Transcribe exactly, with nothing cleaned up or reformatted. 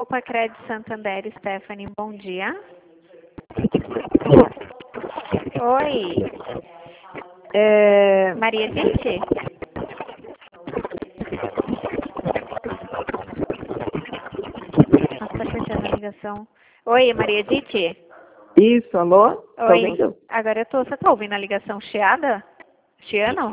Copa Crédito Santander, Stephanie, bom dia. Oi. É, Maria Edith? Nossa, tá cortando a ligação. Oi, Maria Edith? isso, alô? Tá Oi. ouvindo? Agora eu tô. Você tá ouvindo a ligação chiada? Chiano?